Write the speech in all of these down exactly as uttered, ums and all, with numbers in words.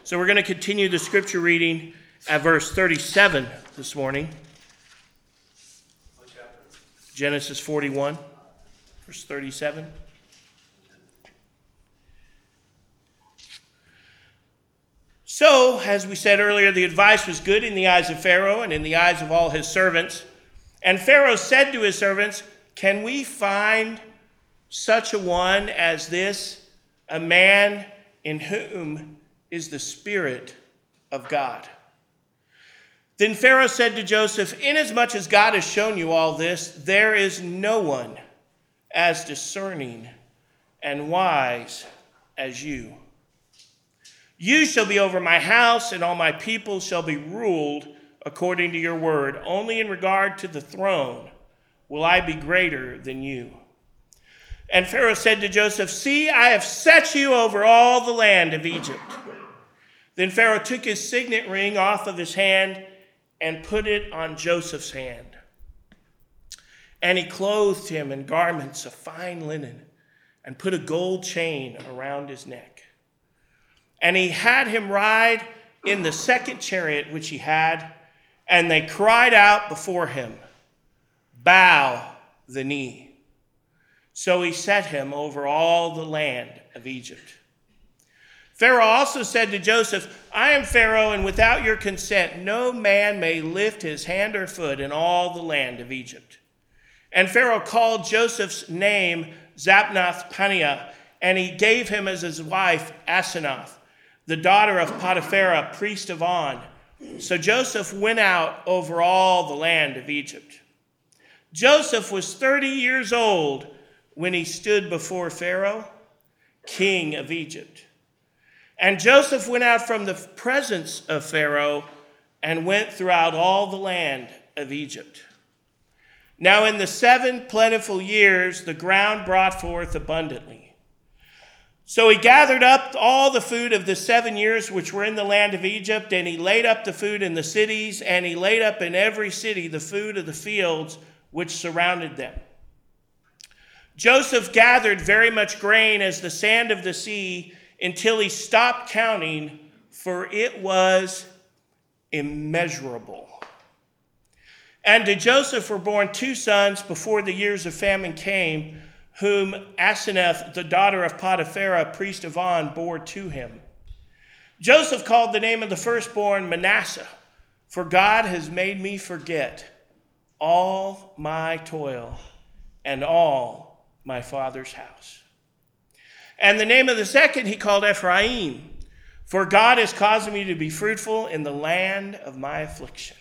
So we're going to continue the scripture reading at verse thirty-seven this morning. Genesis forty-one, verse thirty-seven. So, as we said earlier, the advice was good in the eyes of Pharaoh and in the eyes of all his servants. And Pharaoh said to his servants, "Can we find such a one as this, a man in whom is the Spirit of God?" Then Pharaoh said to Joseph, "Inasmuch as God has shown you all this, there is no one as discerning and wise as you. You shall be over my house, and all my people shall be ruled according to your word. Only in regard to the throne will I be greater than you." And Pharaoh said to Joseph, "See, I have set you over all the land of Egypt." Then Pharaoh took his signet ring off of his hand and put it on Joseph's hand. And he clothed him in garments of fine linen and put a gold chain around his neck. And he had him ride in the second chariot which he had, and they cried out before him, "Bow the knee." So he set him over all the land of Egypt. Pharaoh also said to Joseph, "I am Pharaoh, and without your consent no man may lift his hand or foot in all the land of Egypt." And Pharaoh called Joseph's name Zapnath-Paneah, and he gave him as his wife Asenath, the daughter of Potiphera, priest of On. So Joseph went out over all the land of Egypt. Joseph was thirty years old when he stood before Pharaoh, king of Egypt. And Joseph went out from the presence of Pharaoh and went throughout all the land of Egypt. Now in the seven plentiful years, the ground brought forth abundantly. So he gathered up all the food of the seven years which were in the land of Egypt, and he laid up the food in the cities, and he laid up in every city the food of the fields which surrounded them. Joseph gathered very much grain as the sand of the sea until he stopped counting, for it was immeasurable. And to Joseph were born two sons before the years of famine came, whom Asenath, the daughter of Potiphera, priest of On, bore to him. Joseph called the name of the firstborn Manasseh, for God has made me forget all my toil and all my father's house. And the name of the second he called Ephraim, for God has caused me to be fruitful in the land of my affliction.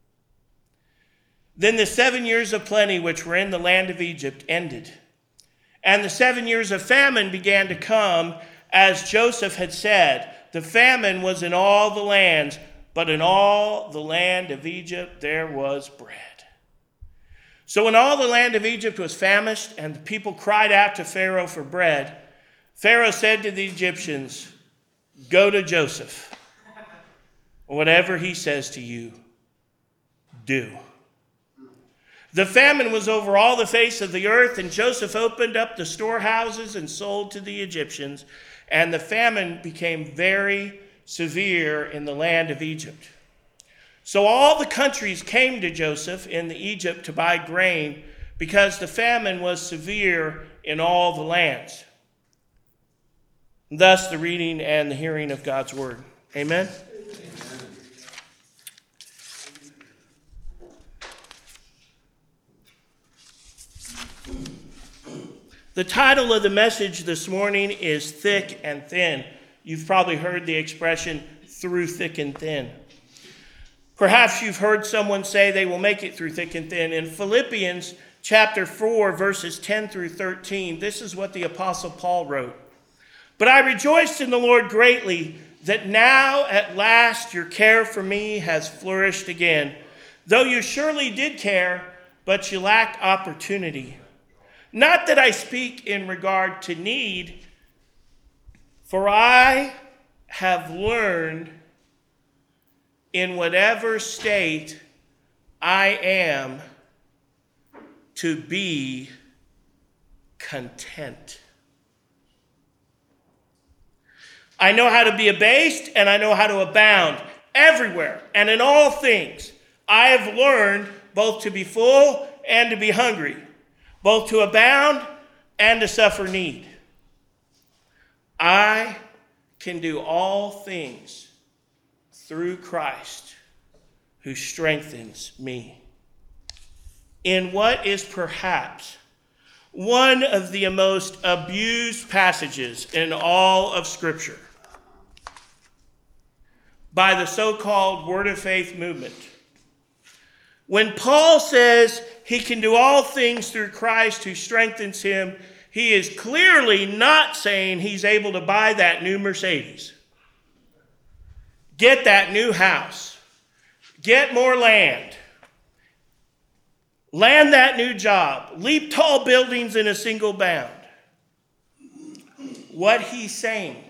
Then the seven years of plenty which were in the land of Egypt ended, and the seven years of famine began to come, as Joseph had said. The famine was in all the lands, but in all the land of Egypt there was bread. So when all the land of Egypt was famished, and the people cried out to Pharaoh for bread, Pharaoh said to the Egyptians, "Go to Joseph. Whatever he says to you, do." The famine was over all the face of the earth, and Joseph opened up the storehouses and sold to the Egyptians, and the famine became very severe in the land of Egypt. So all the countries came to Joseph in the Egypt to buy grain, because the famine was severe in all the lands. Thus the reading and the hearing of God's word. Amen. The title of the message this morning is Thick and Thin. You've probably heard the expression, through thick and thin. Perhaps you've heard someone say they will make it through thick and thin. In Philippians chapter four, verses ten through thirteen, this is what the Apostle Paul wrote. "But I rejoiced in the Lord greatly that now at last your care for me has flourished again, though you surely did care, but you lacked opportunity. Not that I speak in regard to need, for I have learned in whatever state I am to be content. I know how to be abased, and I know how to abound everywhere and in all things. I have learned both to be full and to be hungry, both to abound and to suffer need. I can do all things through Christ who strengthens me. In what is perhaps one of the most abused passages in all of Scripture by the so-called Word of Faith movement, when Paul says he can do all things through Christ who strengthens him, he is clearly not saying he's able to buy that new Mercedes, get that new house, get more land, land that new job, leap tall buildings in a single bound. What he's saying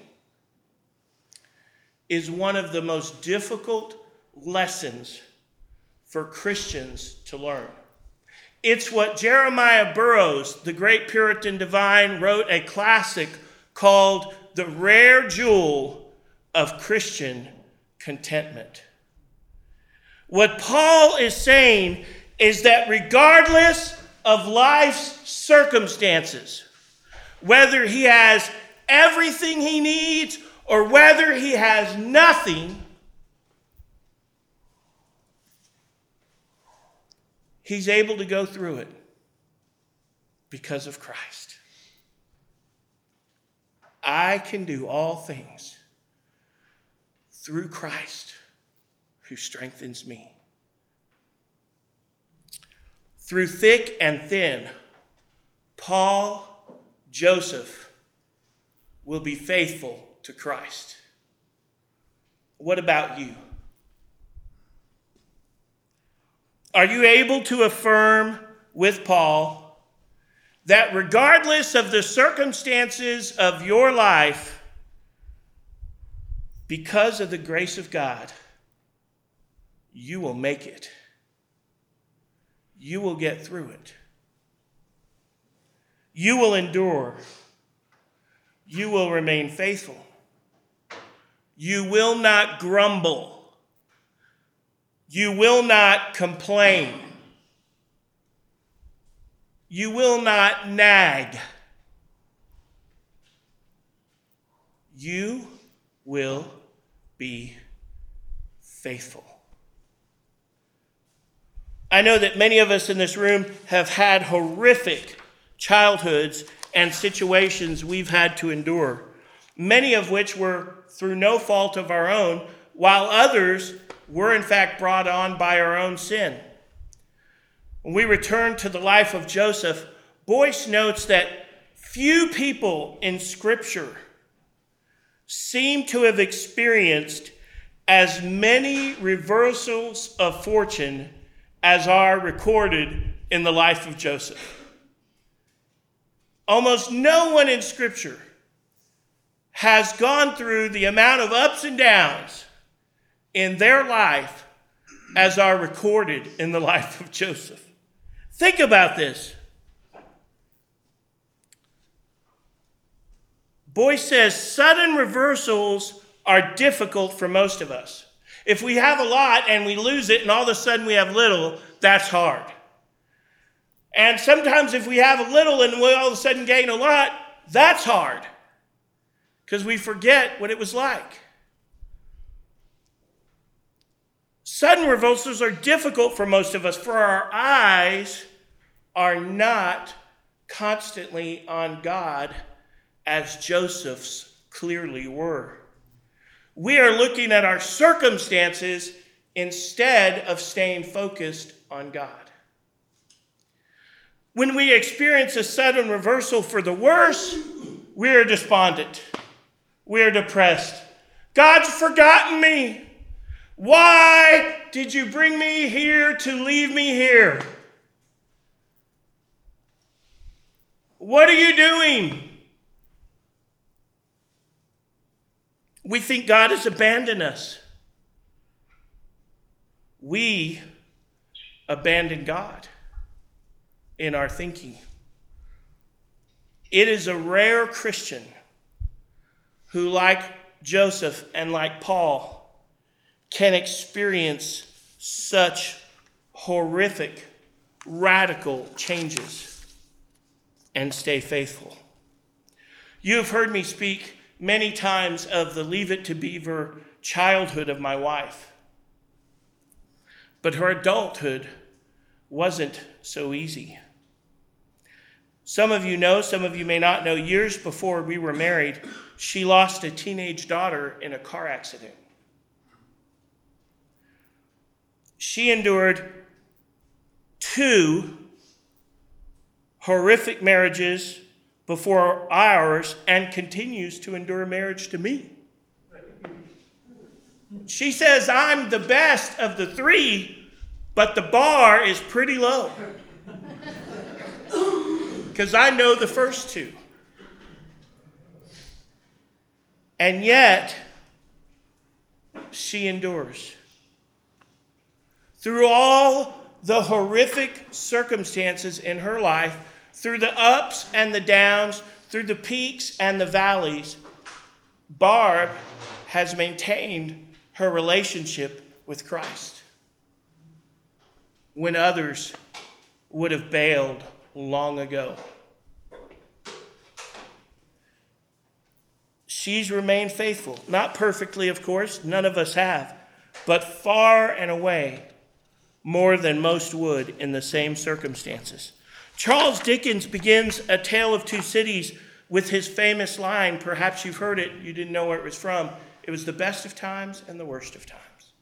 is one of the most difficult lessons for Christians to learn. It's what Jeremiah Burroughs, the great Puritan divine, wrote a classic called The Rare Jewel of Christian Contentment. What Paul is saying is that regardless of life's circumstances, whether he has everything he needs or whether he has nothing, he's able to go through it because of Christ. I can do all things through Christ who strengthens me. Through thick and thin, Paul, Joseph will be faithful to Christ. What about you? Are you able to affirm with Paul that regardless of the circumstances of your life, because of the grace of God, you will make it? You will get through it. You will endure. You will remain faithful. You will not grumble. You will not complain. You will not nag. You will be faithful. I know that many of us in this room have had horrific childhoods and situations we've had to endure, many of which were through no fault of our own, while others were in fact brought on by our own sin. When we return to the life of Joseph, Boyce notes that few people in Scripture seem to have experienced as many reversals of fortune as are recorded in the life of Joseph. Almost no one in Scripture has gone through the amount of ups and downs in their life as are recorded in the life of Joseph. Think about this. Boyce says sudden reversals are difficult for most of us. If we have a lot and we lose it and all of a sudden we have little, that's hard. And sometimes if we have a little and we all of a sudden gain a lot, that's hard because we forget what it was like. Sudden reversals are difficult for most of us, for our eyes are not constantly on God as Joseph's clearly were. We are looking at our circumstances instead of staying focused on God. When we experience a sudden reversal for the worse, we are despondent. We are depressed. God's forgotten me. Why did you bring me here to leave me here? What are you doing? We think God has abandoned us. We abandon God in our thinking. It is a rare Christian who, like Joseph and like Paul can experience such horrific, radical changes and stay faithful. You have heard me speak many times of the Leave It to Beaver childhood of my wife. But her adulthood wasn't so easy. Some of you know, some of you may not know, years before we were married, she lost a teenage daughter in a car accident. She endured two horrific marriages before ours and continues to endure a marriage to me. She says I'm the best of the three, but the bar is pretty low. Because I know the first two. And yet, she endures. Through all the horrific circumstances in her life, through the ups and the downs, through the peaks and the valleys, Barb has maintained her relationship with Christ when others would have bailed long ago. She's remained faithful. Not perfectly, of course. None of us have. But far and away more than most would in the same circumstances. Charles Dickens begins A Tale of Two Cities with his famous line. Perhaps you've heard it. You didn't know where it was from. It was the best of times and the worst of times.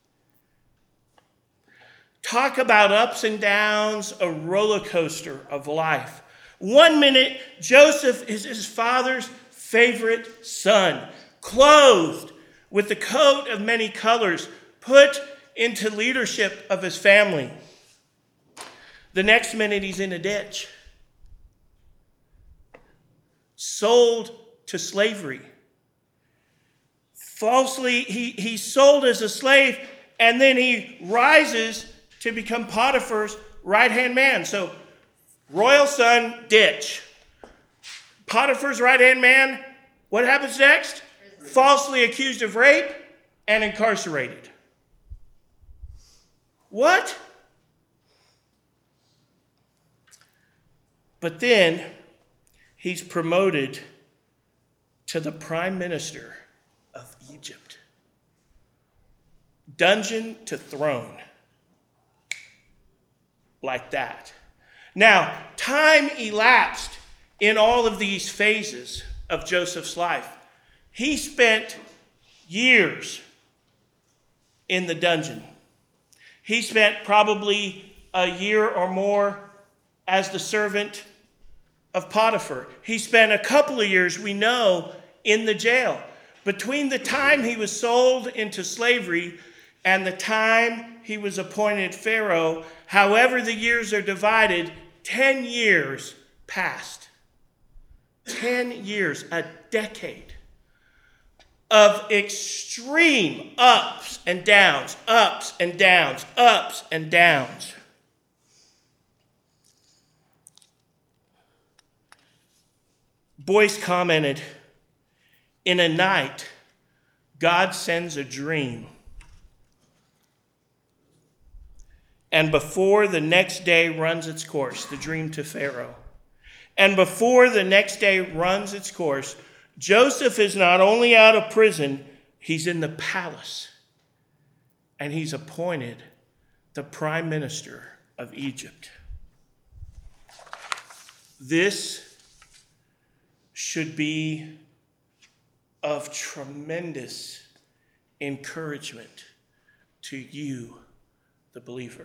Talk about ups and downs, a roller coaster of life. One minute, Joseph is his father's favorite son, clothed with the coat of many colors, put into leadership of his family. The next minute, he's in a ditch, sold to slavery. Falsely, he, he's sold as a slave, and then he rises to become Potiphar's right-hand man. So, royal son, ditch. Potiphar's right-hand man, what happens next? Falsely accused of rape and incarcerated. What? But then he's promoted to the prime minister of Egypt. Dungeon to throne. Like that. Now, time elapsed in all of these phases of Joseph's life. He spent years in the dungeon. He spent probably a year or more as the servant of Potiphar. He spent a couple of years, we know, in the jail. Between the time he was sold into slavery and the time he was appointed Pharaoh, however the years are divided, ten years passed. Ten years, a decade of extreme ups and downs, ups and downs, ups and downs. Boyce commented, in a night, God sends a dream. And before the next day runs its course, the dream to Pharaoh, and before the next day runs its course, Joseph is not only out of prison, he's in the palace. And he's appointed the prime minister of Egypt. This should be of tremendous encouragement to you, the believer.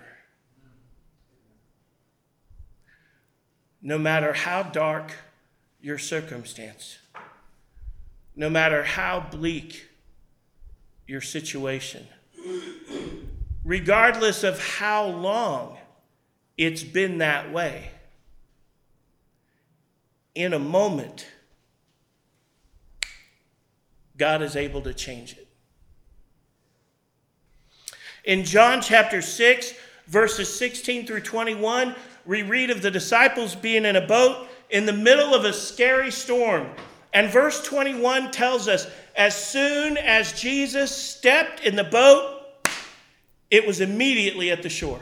No matter how dark your circumstance, no matter how bleak your situation, regardless of how long it's been that way, in a moment, God is able to change it. In John chapter six, verses sixteen through twenty-one, we read of the disciples being in a boat in the middle of a scary storm. And verse twenty-one tells us, as soon as Jesus stepped in the boat, it was immediately at the shore.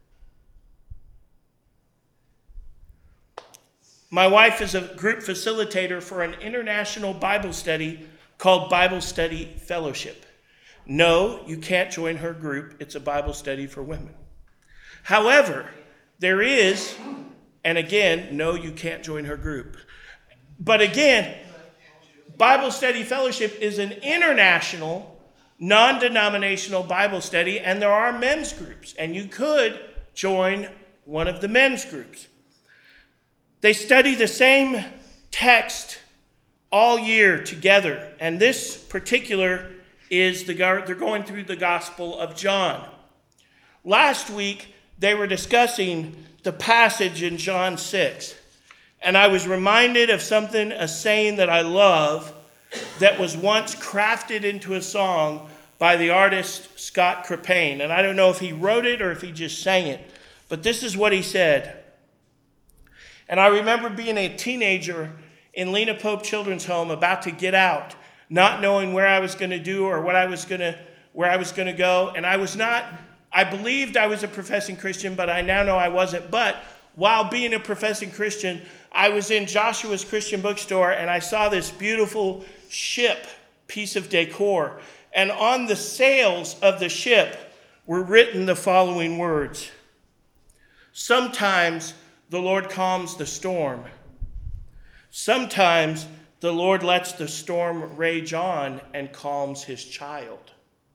My wife is a group facilitator for an international Bible study called Bible Study Fellowship. No, you can't join her group. It's a Bible study for women. However, there is, and again, no, you can't join her group. But again, Bible Study Fellowship is an international, non-denominational Bible study, and there are men's groups, and you could join one of the men's groups. They study the same text all year together, and this particular is the they're going through the Gospel of John. Last week, they were discussing the passage in John six. And I was reminded of something, a saying that I love, that was once crafted into a song by the artist Scott Crepane. And I don't know if he wrote it or if he just sang it, but this is what he said. And I remember being a teenager in Lena Pope Children's Home, about to get out, not knowing where I was going to do or what I was going to, where I was going to go. And I was not, I believed I was a professing Christian, but I now know I wasn't. But while being a professing Christian, I was in Joshua's Christian bookstore, and I saw this beautiful ship piece of decor. And on the sails of the ship were written the following words: sometimes the Lord calms the storm. Sometimes the Lord lets the storm rage on and calms his child.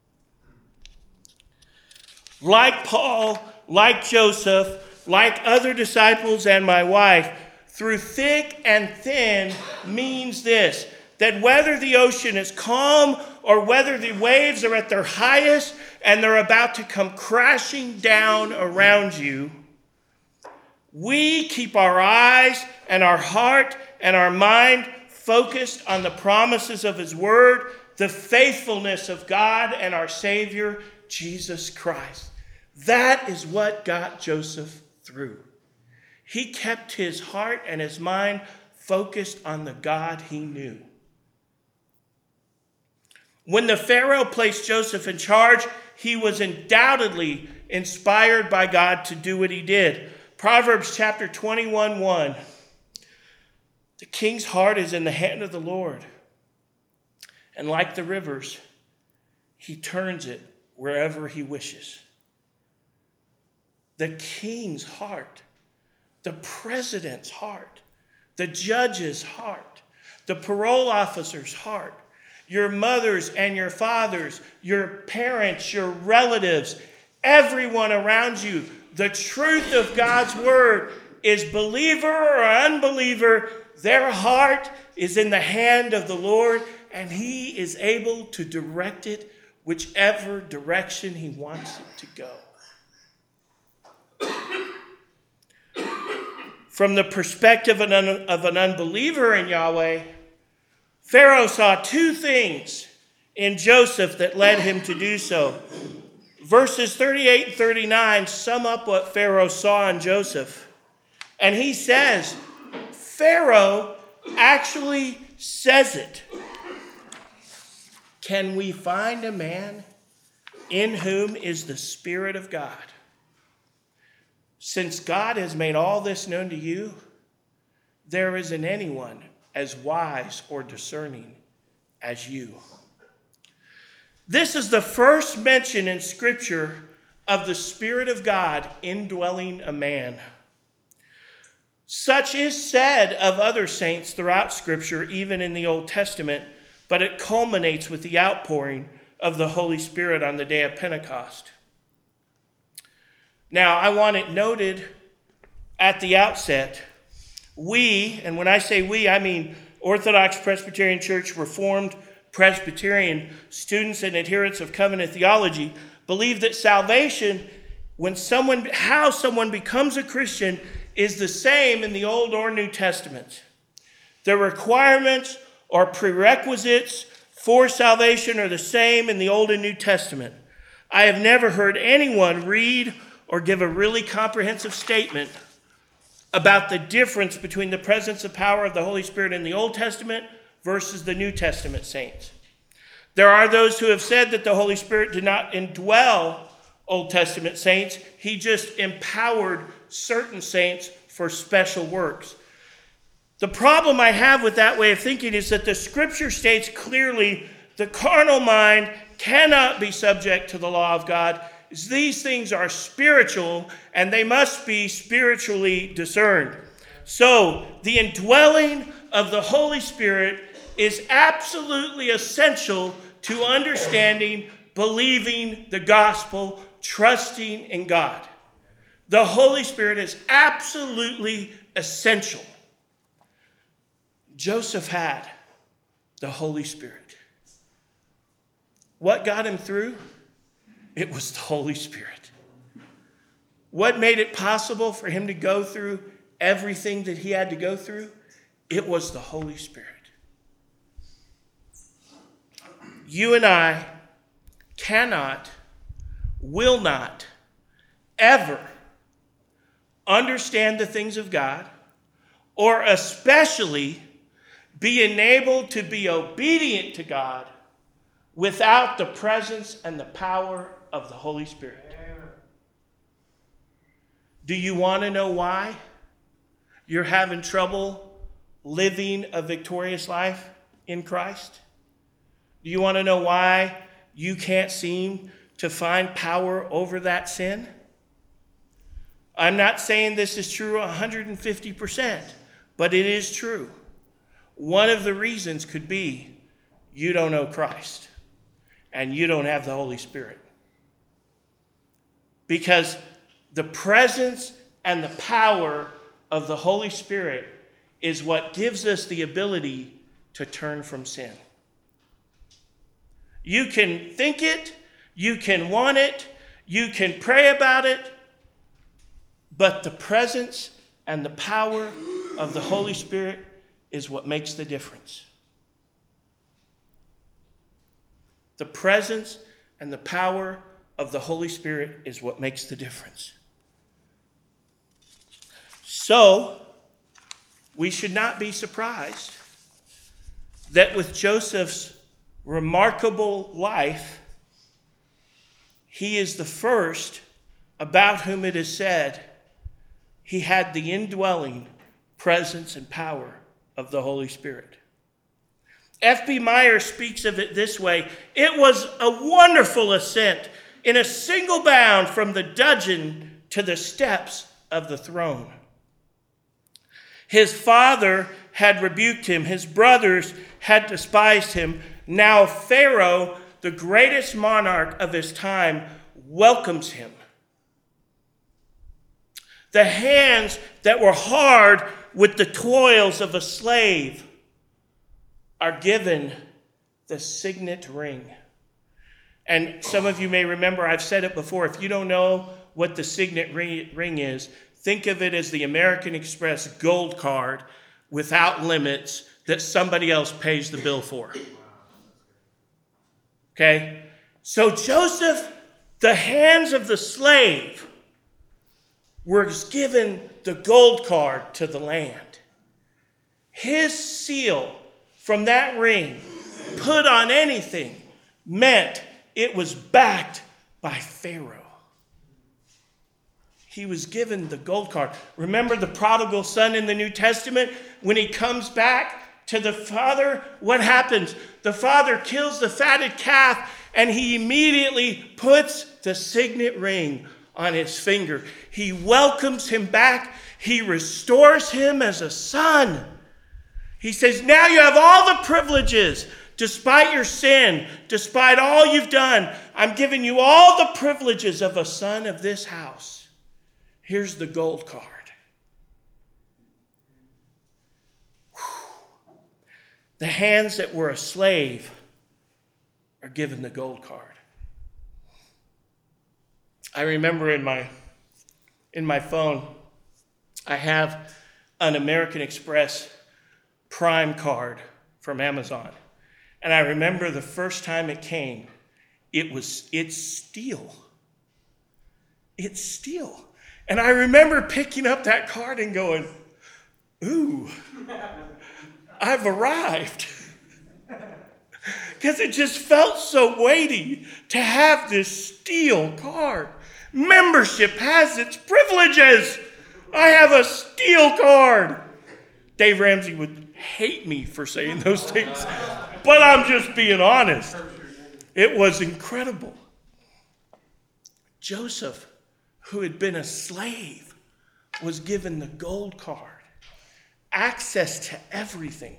Like Paul, like Joseph, like other disciples and my wife, through thick and thin means this, that whether the ocean is calm or whether the waves are at their highest and they're about to come crashing down around you, we keep our eyes and our heart and our mind focused on the promises of his word, the faithfulness of God and our Savior, Jesus Christ. That is what got Joseph through. He kept his heart and his mind focused on the God he knew. When the Pharaoh placed Joseph in charge, he was undoubtedly inspired by God to do what he did. Proverbs chapter twenty-one, one. The king's heart is in the hand of the Lord, and like the rivers, he turns it wherever he wishes. The king's heart, the president's heart, the judge's heart, the parole officer's heart, your mothers and your fathers, your parents, your relatives, everyone around you. The truth of God's word is believer or unbeliever, their heart is in the hand of the Lord, and he is able to direct it whichever direction he wants it to go. From the perspective of an unbeliever in Yahweh, Pharaoh saw two things in Joseph that led him to do so. Verses thirty-eight and thirty-nine sum up what Pharaoh saw in Joseph. And he says, Pharaoh actually says it. Can we find a man in whom is the Spirit of God? Since God has made all this known to you, there isn't anyone as wise or discerning as you. This is the first mention in Scripture of the Spirit of God indwelling a man. Such is said of other saints throughout Scripture, even in the Old Testament, but it culminates with the outpouring of the Holy Spirit on the day of Pentecost. Now, I want it noted at the outset, we, and when I say we, I mean Orthodox Presbyterian Church, Reformed Presbyterian, students and adherents of covenant theology, believe that salvation, when someone, how someone becomes a Christian, is the same in the Old or New Testament. The requirements or prerequisites for salvation are the same in the Old and New Testament. I have never heard anyone read or give a really comprehensive statement about the difference between the presence and power of the Holy Spirit in the Old Testament versus the New Testament saints. There are those who have said that the Holy Spirit did not indwell Old Testament saints. He just empowered certain saints for special works. The problem I have with that way of thinking is that the scripture states clearly the carnal mind cannot be subject to the law of God. These things are spiritual and they must be spiritually discerned. So the indwelling of the Holy Spirit is absolutely essential to understanding, believing the gospel, trusting in God. The Holy Spirit is absolutely essential. Joseph had the Holy Spirit. What got him through? It was the Holy Spirit. What made it possible for him to go through everything that he had to go through? It was the Holy Spirit. You and I cannot, will not, ever understand the things of God, or especially be enabled to be obedient to God without the presence and the power of the Holy Spirit. Do you want to know why you're having trouble living a victorious life in Christ? Do you want to know why you can't seem to find power over that sin? I'm not saying this is true one hundred fifty percent, but it is true. One of the reasons could be you don't know Christ and you don't have the Holy Spirit. Because the presence and the power of the Holy Spirit is what gives us the ability to turn from sin. You can think it, you can want it, you can pray about it, but the presence and the power of the Holy Spirit is what makes the difference. The presence and the power of the Holy Spirit is what makes the difference. So, we should not be surprised that with Joseph's remarkable life, he is the first about whom it is said he had the indwelling presence and power of the Holy Spirit. F B Meyer speaks of it this way: it was a wonderful ascent in a single bound from the dungeon to the steps of the throne. His father had rebuked him. His brothers had despised him. Now Pharaoh, the greatest monarch of his time, welcomes him. The hands that were hard with the toils of a slave are given the signet ring. And some of you may remember, I've said it before, if you don't know what the signet ring is, think of it as the American Express gold card without limits that somebody else pays the bill for. Okay? So Joseph, the hands of the slave, was given the gold card to the land. His seal from that ring, put on anything, meant it was backed by Pharaoh. He was given the gold card. Remember the prodigal son in the New Testament? When he comes back to the father, what happens? The father kills the fatted calf and he immediately puts the signet ring on his finger. He welcomes him back. He restores him as a son. He says, now you have all the privileges. Despite your sin, despite all you've done, I'm giving you all the privileges of a son of this house. Here's the gold card. Whew. The hands that were a slave are given the gold card. I remember in my in my phone, I have an American Express Prime card from Amazon. And I remember the first time it came, it was, it's steel. It's steel. And I remember picking up that card and going, ooh, I've arrived. Because it just felt so weighty to have this steel card. Membership has its privileges. I have a steel card. Dave Ramsey would hate me for saying those things, but I'm just being honest. It was incredible. Joseph, who had been a slave, was given the gold card, access to everything.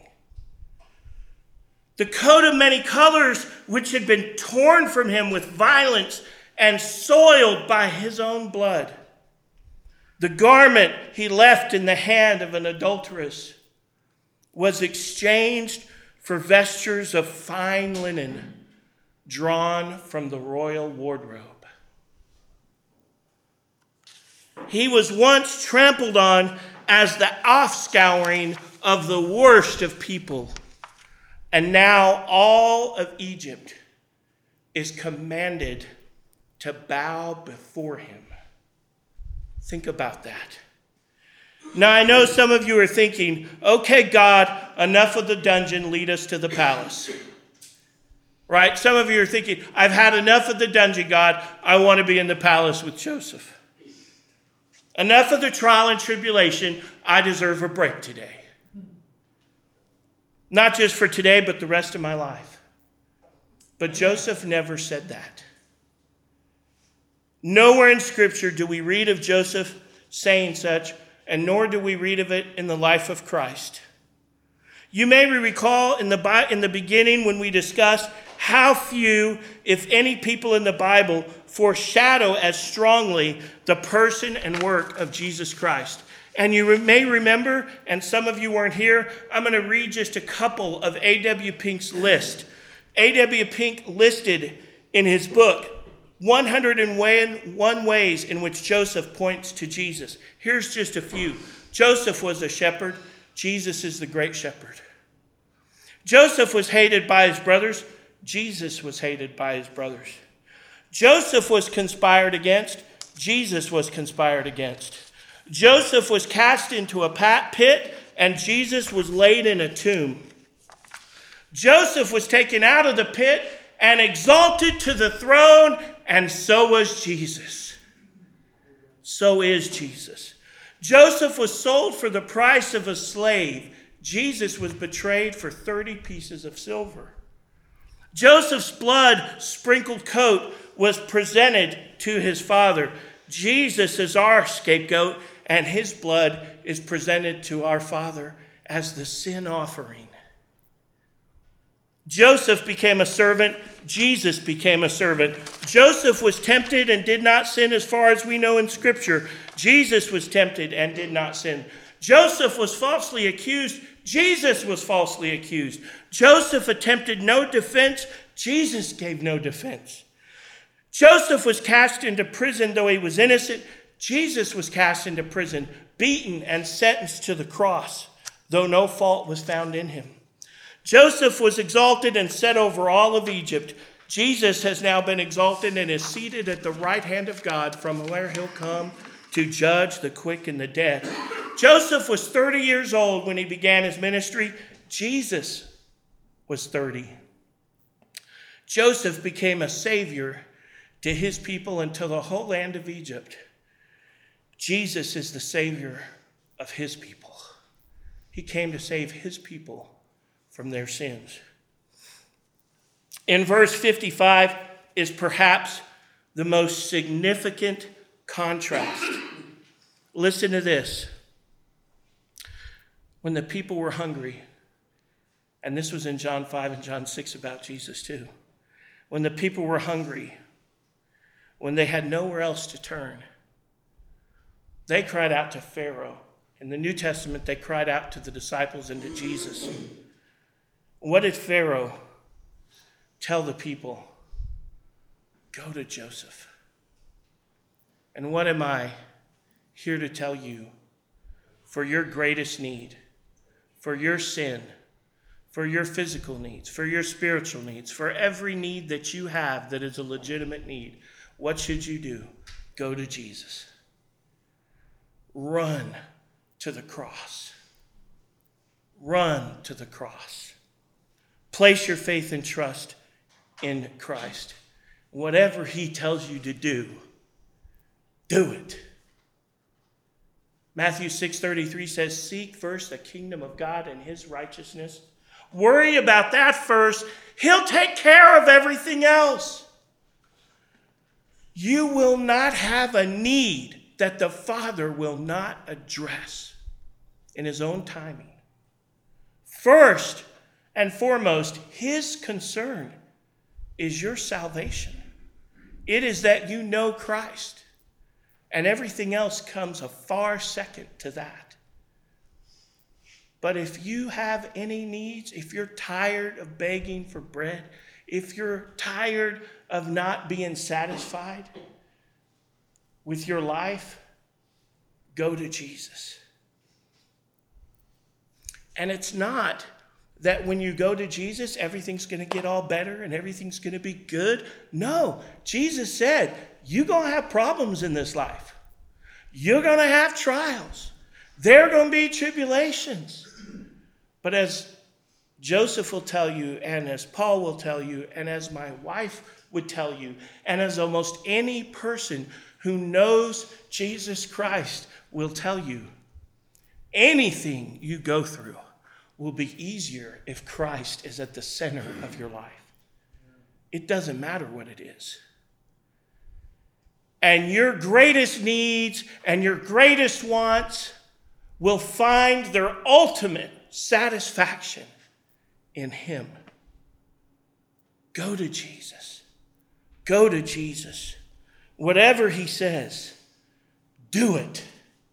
The coat of many colors, which had been torn from him with violence and soiled by his own blood. The garment he left in the hand of an adulteress was exchanged for vestures of fine linen drawn from the royal wardrobe. He was once trampled on as the offscouring of the worst of people. And now all of Egypt is commanded to bow before him. Think about that. Now, I know some of you are thinking, okay, God, enough of the dungeon, lead us to the palace. Right? Some of you are thinking, I've had enough of the dungeon, God. I want to be in the palace with Joseph. Enough of the trial and tribulation. I deserve a break today. Not just for today, but the rest of my life. But Joseph never said that. Nowhere in Scripture do we read of Joseph saying such, and nor do we read of it in the life of Christ. You may recall in the, in the beginning when we discussed how few, if any, people in the Bible foreshadow as strongly the person and work of Jesus Christ. And you may remember, and some of you weren't here, I'm going to read just a couple of A W Pink's list. A W Pink listed in his book one hundred one ways in which Joseph points to Jesus. Here's just a few. Joseph was a shepherd. Jesus is the great shepherd. Joseph was hated by his brothers. Jesus was hated by his brothers. Joseph was conspired against. Jesus was conspired against. Joseph was cast into a pit, and Jesus was laid in a tomb. Joseph was taken out of the pit and exalted to the throne, and so was Jesus. So is Jesus. Joseph was sold for the price of a slave. Jesus was betrayed for thirty pieces of silver. Joseph's blood-sprinkled coat was presented to his father. Jesus is our scapegoat, and his blood is presented to our Father as the sin offering. Joseph became a servant. Jesus became a servant. Joseph was tempted and did not sin as far as we know in Scripture. Jesus was tempted and did not sin. Joseph was falsely accused. Jesus was falsely accused. Joseph attempted no defense. Jesus gave no defense. Joseph was cast into prison though he was innocent. Jesus was cast into prison, beaten and sentenced to the cross, though no fault was found in him. Joseph was exalted and set over all of Egypt. Jesus has now been exalted and is seated at the right hand of God, from where he'll come to judge the quick and the dead. Joseph was thirty years old when he began his ministry. Jesus was thirty. Joseph became a savior to his people and to the whole land of Egypt. Jesus is the savior of his people. He came to save his people from their sins. In verse fifty-five is perhaps the most significant contrast. Listen to this. When the people were hungry, and this was in John five and John six about Jesus too. When the people were hungry, when they had nowhere else to turn, they cried out to Pharaoh. In the New Testament, they cried out to the disciples and to Jesus. What did Pharaoh tell the people? Go to Joseph. And what am I here to tell you? For your greatest need, for your sin, for your physical needs, for your spiritual needs, for every need that you have that is a legitimate need, what should you do? Go to Jesus. Run to the cross. Run to the cross. Place your faith and trust in Christ. Whatever he tells you to do, do it. Matthew six thirty-three says, seek first the kingdom of God and his righteousness. Worry about that first. He'll take care of everything else. You will not have a need that the Father will not address in his own timing. First and foremost, his concern is your salvation. It is that you know Christ, and everything else comes a far second to that. But if you have any needs, if you're tired of begging for bread, if you're tired of not being satisfied with your life, go to Jesus. And it's not that when you go to Jesus, everything's going to get all better and everything's going to be good. No, Jesus said, you're going to have problems in this life. You're going to have trials. There are going to be tribulations. But as Joseph will tell you, and as Paul will tell you, and as my wife would tell you, and as almost any person who knows Jesus Christ will tell you, anything you go through will be easier if Christ is at the center of your life. It doesn't matter what it is. And your greatest needs and your greatest wants will find their ultimate satisfaction in him. Go to Jesus. Go to Jesus. Whatever he says, do it.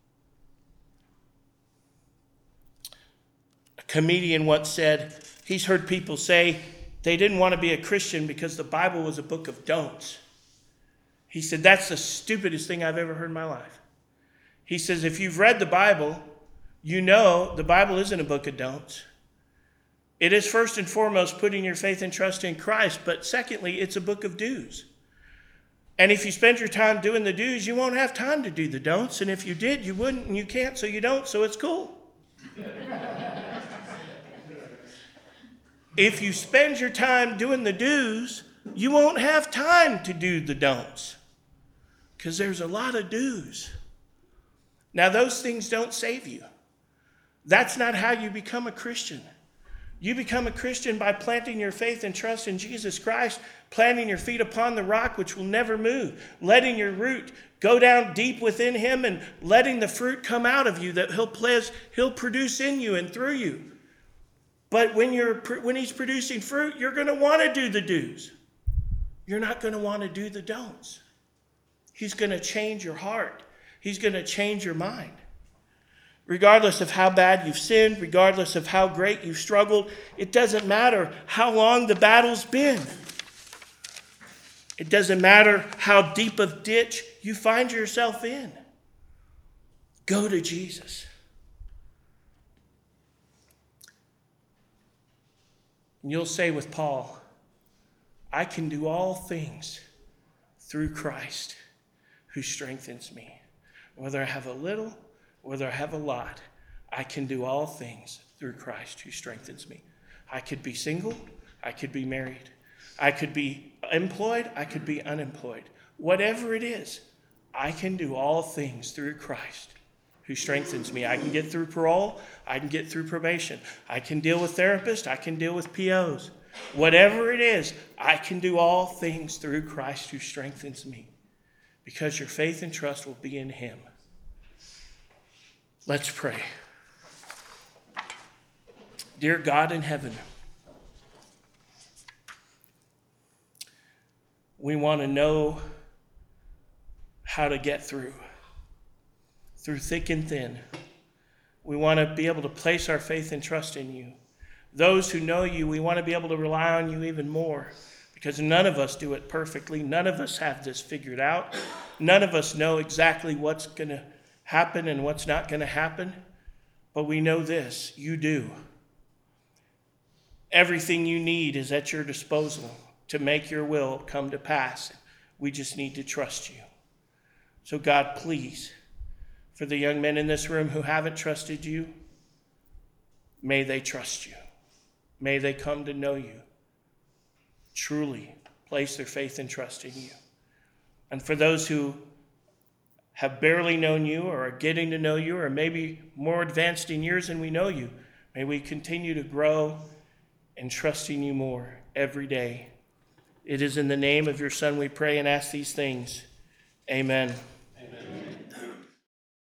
A comedian once said, he's heard people say they didn't want to be a Christian because the Bible was a book of don'ts. He said, that's the stupidest thing I've ever heard in my life. He says, if you've read the Bible, you know the Bible isn't a book of don'ts. It is first and foremost putting your faith and trust in Christ, but secondly, it's a book of do's. And if you spend your time doing the do's, you won't have time to do the don'ts. And if you did, you wouldn't, and you can't, so you don't, so it's cool. If you spend your time doing the do's, you won't have time to do the don'ts, because there's a lot of do's. Now, those things don't save you. That's not how you become a Christian. You become a Christian by planting your faith and trust in Jesus Christ, planting your feet upon the rock which will never move, letting your root go down deep within him and letting the fruit come out of you that he'll, place, he'll produce in you and through you. But when, you're, when he's producing fruit, you're going to want to do the do's. You're not going to want to do the don'ts. He's going to change your heart. He's going to change your mind. Regardless of how bad you've sinned, regardless of how great you've struggled, it doesn't matter how long the battle's been. It doesn't matter how deep a ditch you find yourself in. Go to Jesus. And you'll say with Paul, I can do all things through Christ who strengthens me. Whether I have a little, whether I have a lot, I can do all things through Christ who strengthens me. I could be single, I could be married, I could be employed, I could be unemployed. Whatever it is, I can do all things through Christ who strengthens me. I can get through parole, I can get through probation, I can deal with therapists, I can deal with P Os. Whatever it is, I can do all things through Christ who strengthens me, because your faith and trust will be in him. Let's pray. Dear God in heaven, we want to know how to get through, through thick and thin. We want to be able to place our faith and trust in you. Those who know you, we want to be able to rely on you even more, because none of us do it perfectly. None of us have this figured out. None of us know exactly what's going to happen and what's not going to happen. But we know this, you do. Everything you need is at your disposal to make your will come to pass. We just need to trust you. So God, please, for the young men in this room who haven't trusted you, may they trust you. may they come to know you, truly place their faith and trust in you. And for those who have barely known you or are getting to know you or maybe more advanced in years than we know you, may we continue to grow and trust in you more every day. It is in the name of your Son we pray and ask these things. Amen.